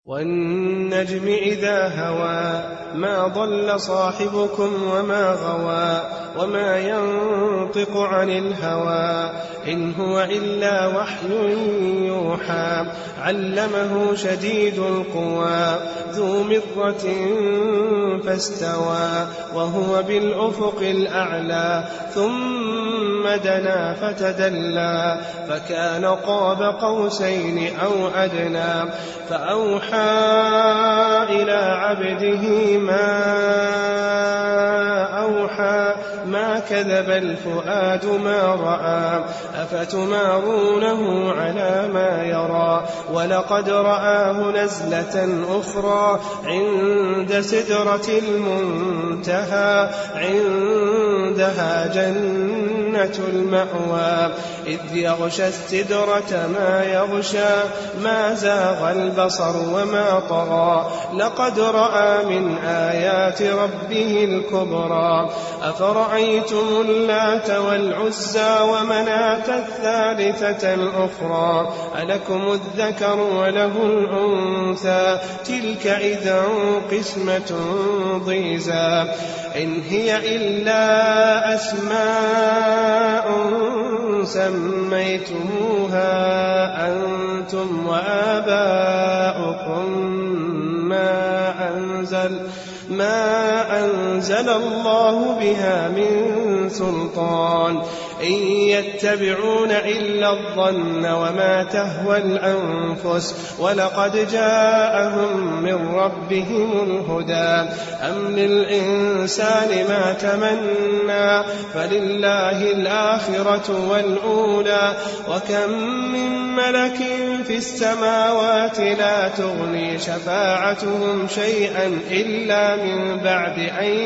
والنجم إذا هوى ما ضل صاحبكم وما غوى وما ينطق عن الهوى إن هو إلا وحي يوحى علمه شديد القوى ذو مرة فاستوى وهو بالأفق الأعلى ثم دنا فتدلى فكان قاب قوسين أو أدنى فأوحى إلى عبده ما أوحى ما كذب الفؤاد ما رأى أفتمارونه على ما يرى ولقد رآه نزلة أخرى عند سدرة المنتهى عندها جنة المأوى إذ يغشى السدرة ما يغشى ما زاغ البصر وما طغى لقد رأى من آيات ربه الكبرى أفرأيتم اللات والعزى ومناة الثالثة الأخرى ألكم الذكر وله الأنثى تلك إذا قسمة ضيزى إن هي إلا أسماء سميتموها أنتم وآباؤكم ما أنزل الله بها من سلطان إن يتبعون إلا الظن وما تهوى الأنفس ولقد جاءهم من ربهم الهدى أم للإنسان ما تمنى فلله الآخرة والأولى وكم من ملك في السماوات لا تغني شفاعتهم شيئا إلا من بعد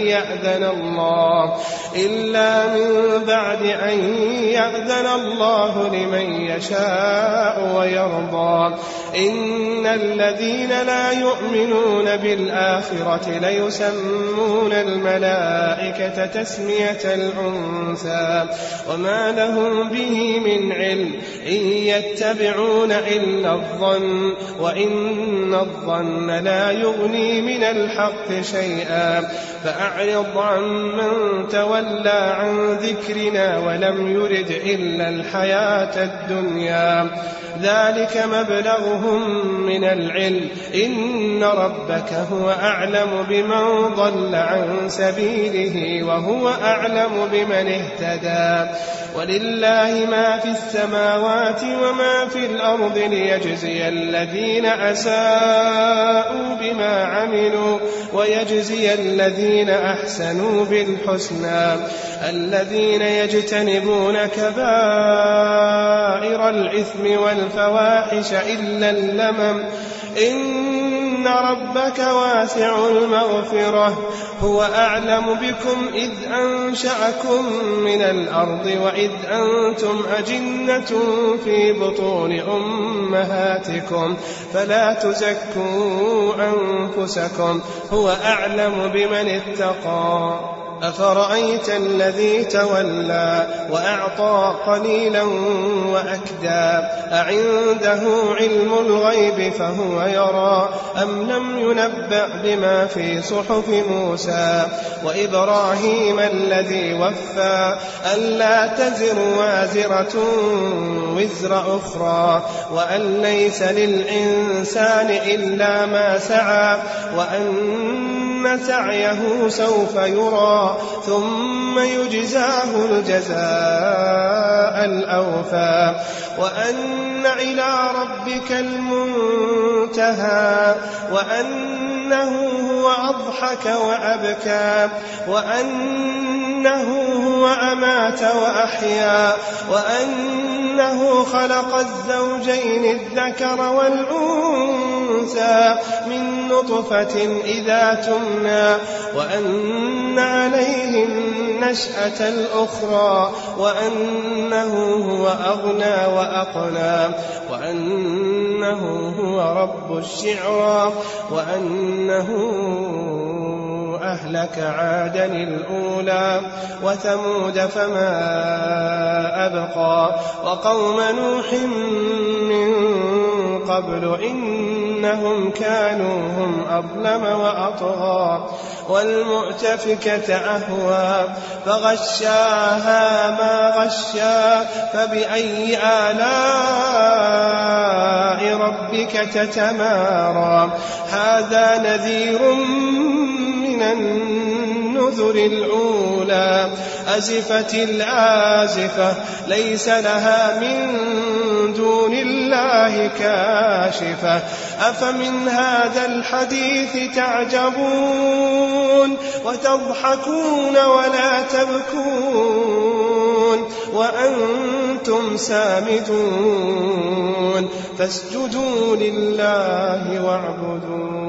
أن يأذن الله لمن يشاء ويرضى إن الذين لا يؤمنون بالآخرة ليسمون الملائكة تسمية الأنثى وما لهم به من علم إن يتبعون إلا الظن وإن الظن لا يغني من الحق شيئا فأعرض عمن تولى عن ذكرنا ولم يرد إلا الحياة الدنيا ذلك مبلغهم من العلم إن ربك هو أعلم بمن ضل عن سبيله وهو أعلم بمن اهتدى ولله ما في السماوات وما في الأرض ليجزي الذين أساءوا بما عملوا ويجزي الذين أحسنوا بالحسنى الذين يجتنبون كبائر الإثم والفواحش إلا اللمم إن ربك واسع المغفرة هو أعلم بكم إذ أنشأكم من الأرض وإذ أنتم أجنة في بطون أمهاتكم فلا تزكوا أنفسكم هو أعلم بمن اتقى أفرأيت الذي تولى وأعطى قليلا وأكدى أعنده علم الغيب فهو يرى أم لم ينبأ بما في صحف موسى وإبراهيم الذي وفى ألا تزر وازرة وزر أخرى وأن ليس للإنسان إلا ما سعى وأن سعيه سوف يرى ثم يجزاه الجزاء الأوفى وأن إلى ربك المنتهى وأنه هو أضحك وأبكى وأنه هو أمات وأحيا وأنه خلق الزوجين الذكر والأنثى من نطفة إذا تمنى وأن عليه النشأة الأخرى وأنه هو أغنى وأقنى وأنه هو رب الشعرى وأنه أهلك عادا الأولى وثمود فما أبقى وقوم نوح من قبل إن إنهم كانوا هم أظلم وأطغى والمؤتفكة أهوى فغشاها ما غشا فبأي آلاء ربك تتمارى هذا نذير من النذر الأولى أزفت الآزفة ليس لها من دون الله كاشفة أفمن هذا الحديث تعجبون وتضحكون ولا تبكون وأنتم سامدون فاسجدوا لله واعبدون